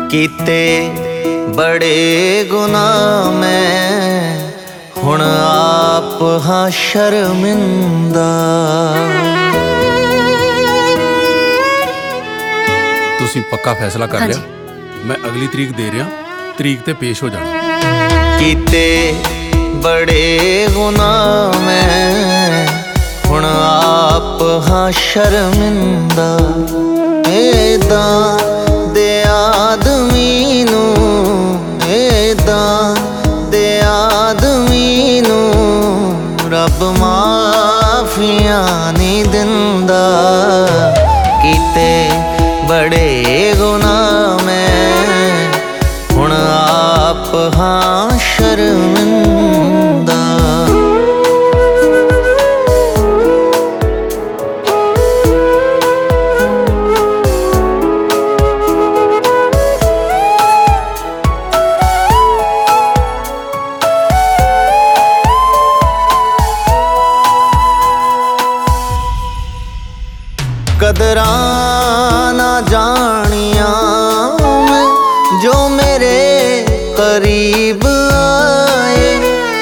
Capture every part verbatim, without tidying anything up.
कीते बड़े गुनाह मैं हुण आप हाँ शर्मिंदा। तुसीं पक्का फैसला कर लिया? मैं अगली तरीक दे रहा, तरीक ते पेश हो जाना। कीते बड़े गुनाह मैं हुण आप हाँ शर्मिंदा। ऐदां दे आदमी नू ऐदां दे आदमी नू रब माफियां नहीं दिंदा। कीते बड़े गुनाह मैं हुण आप हाँ शर्मिंदा। कदरां ना जानिया जो मेरे करीब आए।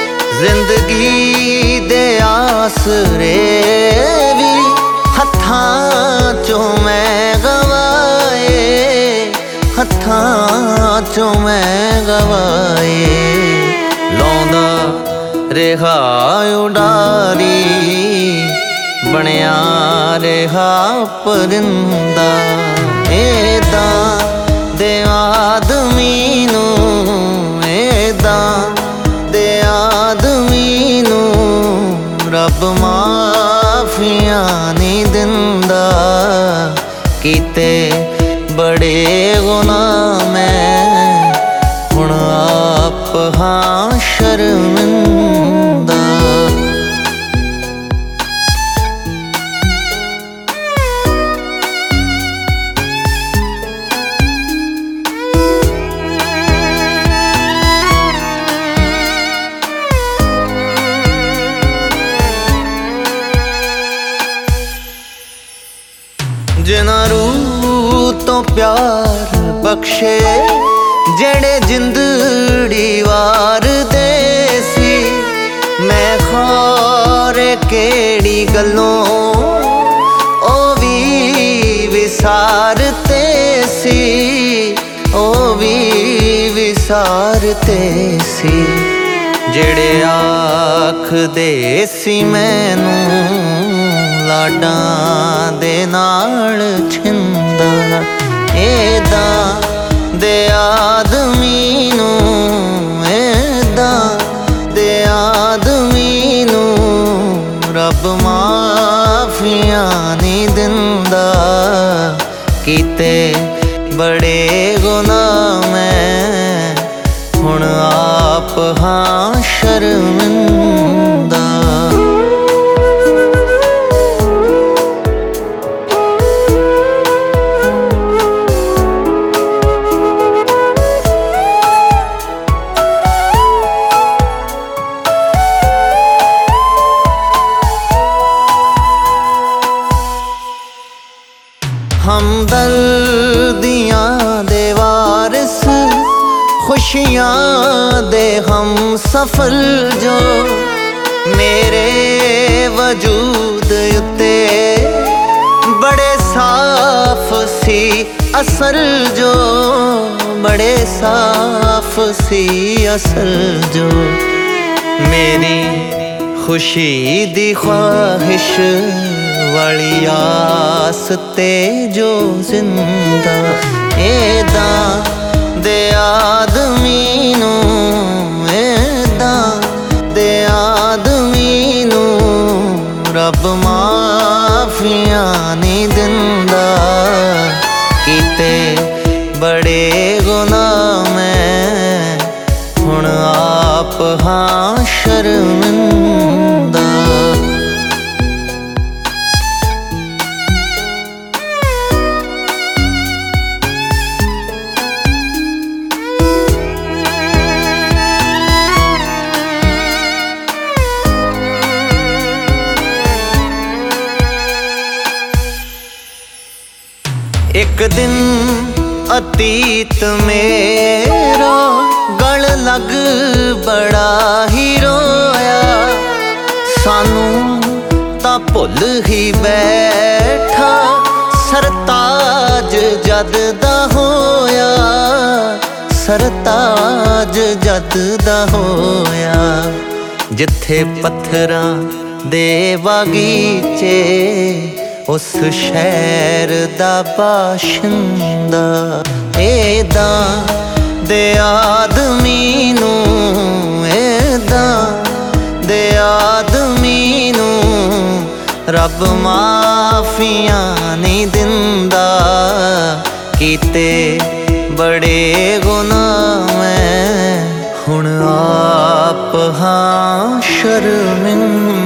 जिंदगी दे आसरे भी हत्थां चों मैं गवाए हत्थां चों मैं गवाए। लौंदा रेहा उडारी बनया रेहा परिंदा। ऐदां दे आदमी नू ऐदां दे आदमी नू रब माफियां नहीं दिंदा। कीते बड़े गुनाह मैं हुण आप हाँ शर्मिंदा। जिन्हां रूह तो प्यार बख्शे जेड़े जिंदड़ी वार दे सी। मैं खौरे केड़ी गल्लों ओ भी विसारते सी ओ भी विसारते सी। जेड़े आख दे सी मैनू लाडां दे नाल छिंदा। ऐदां दे आदमी नू ऐदां दे आदमी नू रब माफियां नहीं दिंदा। कीते बड़े गुनाह मैं हुण आप हाँ शर्मिंदा। हमदर्दियां दे वारिस खुशियां दे हम सफर जो मेरे वजूद उत्ते बड़े साफ सी असर जो बड़े साफ सी असर जो। मेरी खुशी दी ख्वाहिश वाली आस ते जो जिंदा। ऐदां दे आदमी नू ऐदां दे आदमी नू रब माफियां नहीं दिंदा। कीते बड़े गुनाह मैं हुण आप हाँ शर्मिंदा। एक दिन ਅਤੀਤ ਮੇਰਾ ਗਲ ਲੱਗ ਬੜਾ ਹੀ ਰੋਇਆ, ਸਾਨੂੰ ਤਾਂ ਭੁੱਲ ਹੀ ਬੈਠਾ ਸਰਤਾਜ ਜਦ ਦਾ ਹੋਇਆ, ਸਰਤਾਜ ਜਦ ਦਾ ਹੋਇਆ। ਜਿੱਥੇ ਪੱਥਰਾਂ ਦੇ ਬਾਗੀਚੇ ਉਸ ਸ਼ਹਿਰ ਦਾ ਬਾਸ਼ਿੰਦਾ, ਏਦਾਂ ਦੇ ਆਦਮੀ ਨੂੰ, ਏਦਾਂ ਦੇ ਆਦਮੀ ਨੂੰ ਰੱਬ ਮਾਫੀਆਂ ਨਹੀਂ ਦਿੰਦਾ। ਕੀਤੇ ਬੜੇ ਗੁਨਾਹ ਮੈਂ ਹੁਣ ਆਪ ਹਾਂ ਸ਼ਰਮਿੰਦਾ।